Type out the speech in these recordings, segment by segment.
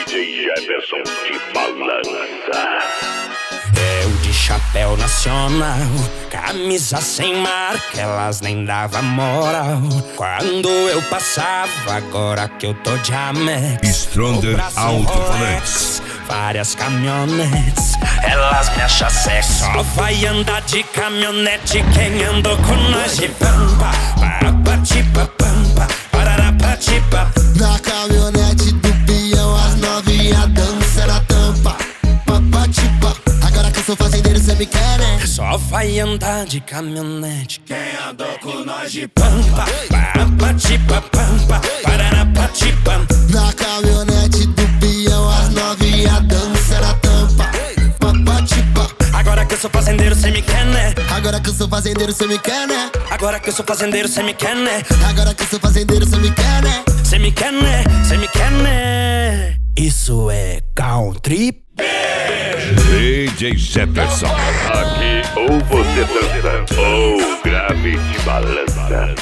DJ Jefferson te balança. Eu de chapéu nacional, camisa sem marca, elas nem davam moral. Quando eu passava, agora que eu tô de Amex, Stronger Alto-Falantes, várias caminhonetes, elas me acham sexy. Só vai andar de caminhonete quem andou com nós de pampa. Pampa, pararapatipa. Na caminhonete do peão, as novinha dança na tampa. Papatipa. Agora que eu sou fazendeiro, cê me quer, né? Só vai andar de caminhonete quem andou com nós de pampa. Papatipa, pampa, pararapatipa. Na caminhonete do peão, as novinha dança na tampa. Papatipa. Agora que eu sou fazendeiro, cê me quer, né? Agora que eu sou fazendeiro, cê me quer, né? Agora que eu sou fazendeiro, cê me quer, né? Agora que eu sou fazendeiro, cê me quer, né? Cê me quer, né? Cê me quer, né? Isso é country. DJ Jefferson. Aqui ou você dança ou grave te balança.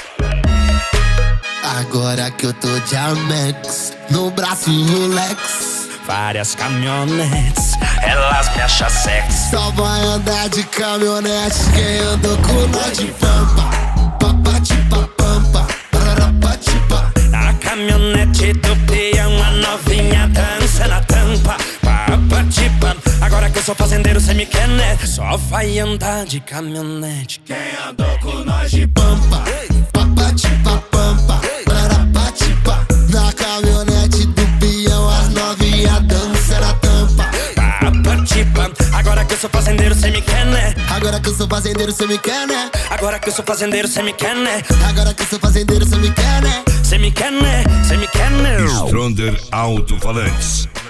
Agora que eu tô de Amex, no braço Rolex, Várias caminhonetes, elas me acham sexy. só vai andar de caminhonete quem andou com nós de pampa. Papatipa, pampa, pararapatipa. Na caminhonete do peão, a novinha dança na tampa. Papatipa. Agora que eu sou fazendeiro, cê me quer, né? Só vai andar de caminhonete quem andou com nós de Pampa, papatipa, pampa, pararapatipa. Na caminhonete do peão, as novinha dança na tampa. Papatipa. Agora que eu sou fazendeiro, cê me quer, né? Agora que eu sou fazendeiro, cê me quer, né? Agora que eu sou fazendeiro, cê me quer, né? Agora que eu sou fazendeiro, cê me quer, né? Cê me quer, né? Cê me quer, né? Stronger Alto-Falantes.